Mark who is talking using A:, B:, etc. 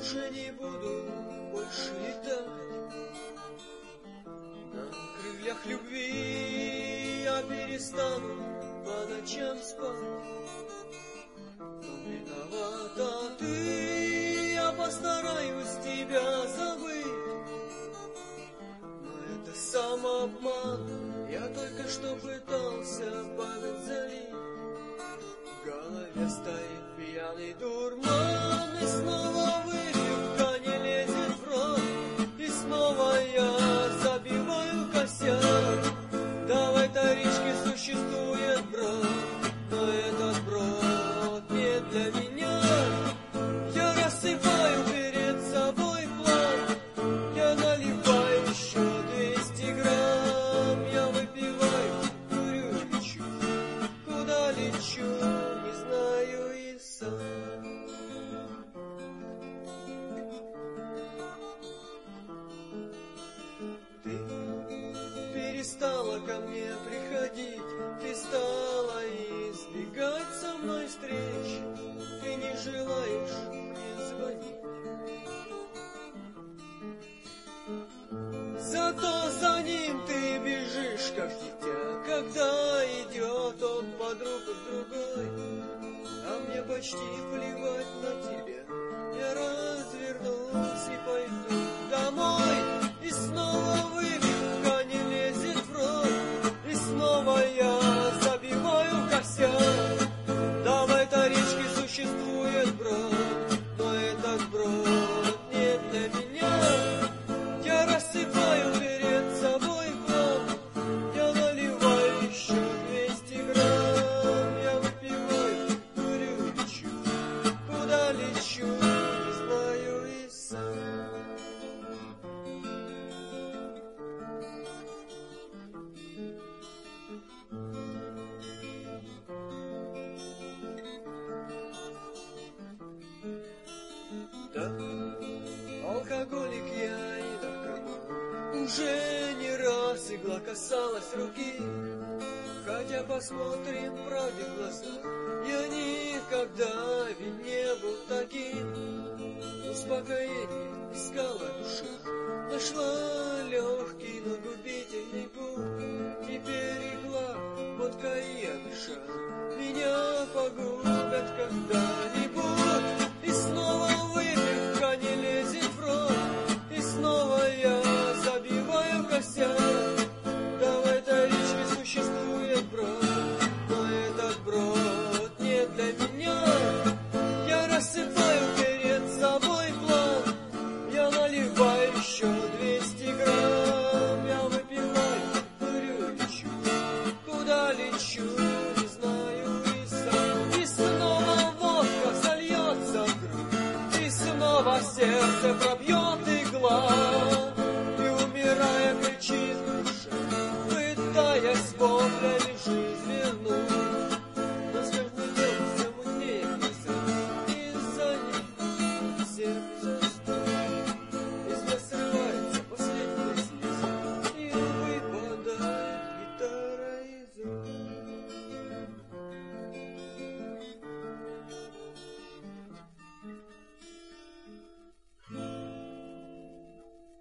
A: уже не буду больше летать. На крыльях любви я перестану по ночам спать. Но виновата ты, я постараюсь тебя забыть. Но это самообман, я только что пытался память залить. В голове стоит пьяный дурман, и снова выпивка не лезет в рот. И снова я забиваю косяк. Да в этой речке существует брод, но этот брод не для меня. Я рассыпаю перед собой план, я наливаю еще 200 грамм. Я выпиваю, курю, лечу, куда лечу, не знаю и сам. Ты перестала ко мне приходить, ты стала избегать со мной встреч, ты не желаешь мне звонить. Зато за ним ты бежишь, как дитя, когда идет он под руку с другой. А мне почти плевать на тебя, я развернусь и пойду домой. И снова выпивка не лезет в рот, и снова я забиваю косяк. Да в этой речке существует брод, но этот брод не для меня. Я рассыпаю перед собой план, я наливаю еще 200 грамм. Я выпиваю, курю, лечу, куда лечу, не знаю и сам. Да, алкоголик я и наркоман, уже не раз игла касалась руки. Хотя посмотрим правде в глаза, я никогда ведь не был таким. Успокоение искала душа, нашла легкий, но губительный путь. Теперь игла, водка и одыша меня погубят когда-нибудь. И снова выпивка не лезет в рот, и снова я забиваю косяк. Да в этой речке существует брод, но этот брод не для меня. Я рассыпаю перед собой план, я наливаю еще 200 грамм. Я выпиваю, курю, лечу, куда лечу, не знаю и сам. И снова водка зальется в грудь, и снова сердце пробьет.